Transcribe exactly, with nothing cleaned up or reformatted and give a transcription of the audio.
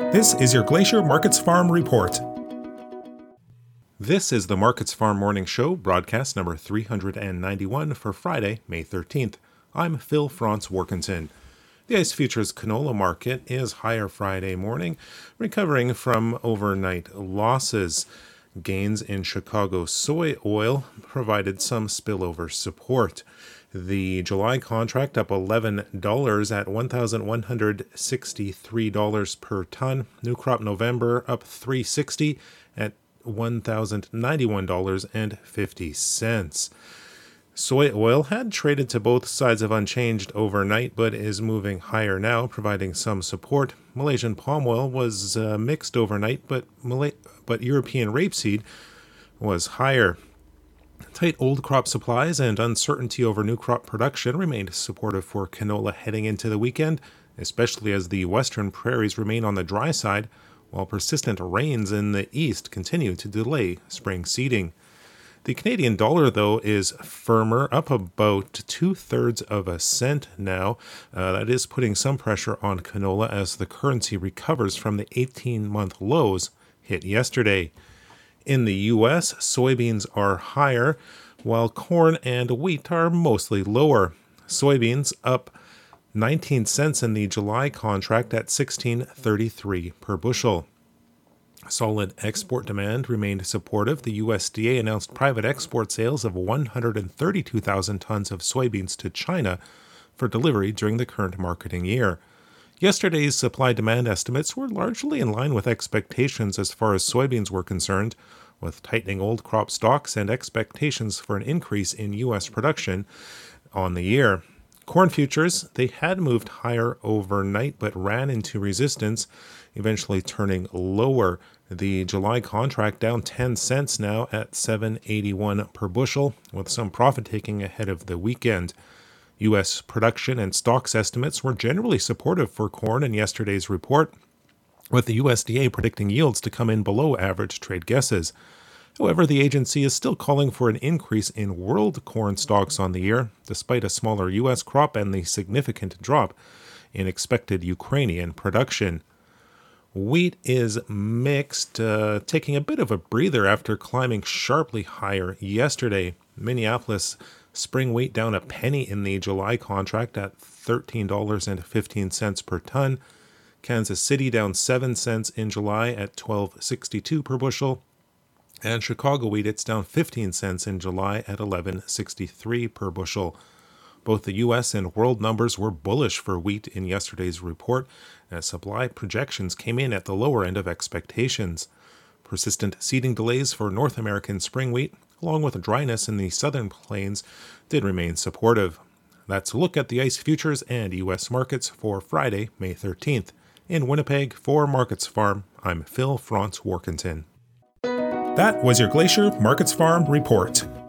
This is your Glacier Markets Farm Report. This is the Markets Farm Morning Show, broadcast number three hundred ninety-one for Friday, May thirteenth. I'm Phil Franz Warkentin. The ICE Futures canola market is higher Friday morning, recovering from overnight losses. Gains in Chicago soy oil provided some spillover support. The July contract up eleven dollars at one thousand one hundred sixty-three dollars per ton. New crop November up three dollars and sixty cents at one thousand ninety-one dollars and fifty cents. Soy oil had traded to both sides of unchanged overnight, but is moving higher now, providing some support. Malaysian palm oil was uh, mixed overnight, but Malay- but European rapeseed was higher. Tight old crop supplies and uncertainty over new crop production remained supportive for canola heading into the weekend, especially as the western prairies remain on the dry side, while persistent rains in the east continue to delay spring seeding. The Canadian dollar, though, is firmer, up about two-thirds of a cent now. Uh, that is putting some pressure on canola as the currency recovers from the eighteen-month lows hit yesterday. In the U S, soybeans are higher, while corn and wheat are mostly lower. Soybeans up nineteen cents in the July contract at sixteen thirty-three per bushel. Solid export demand remained supportive. The U S D A announced private export sales of one hundred thirty-two thousand tons of soybeans to China for delivery during the current marketing year. Yesterday's supply-demand estimates were largely in line with expectations as far as soybeans were concerned, with tightening old crop stocks and expectations for an increase in U S production on the year. Corn futures, they had moved higher overnight but ran into resistance, eventually turning lower. The July contract down ten cents now at seven eighty-one per bushel, with some profit taking ahead of the weekend. U S production and stocks estimates were generally supportive for corn in yesterday's report, with the U S D A predicting yields to come in below average trade guesses. However, the agency is still calling for an increase in world corn stocks on the year, despite a smaller U S crop and the significant drop in expected Ukrainian production. Wheat is mixed, uh, taking a bit of a breather after climbing sharply higher yesterday. Minneapolis spring wheat down a penny in the July contract at thirteen dollars and fifteen cents per ton. Kansas City down seven cents in July at twelve sixty-two per bushel. And Chicago wheat, it's down fifteen cents in July at eleven sixty-three per bushel. Both the U S and world numbers were bullish for wheat in yesterday's report, as supply projections came in at the lower end of expectations. Persistent seeding delays for North American spring wheat, along with dryness in the southern plains, did remain supportive. That's a look at the ICE futures and U S markets for Friday, May thirteenth. In Winnipeg, for Markets Farm, I'm Phil Franz Warkentin. That was your Glacier Markets Farm Report.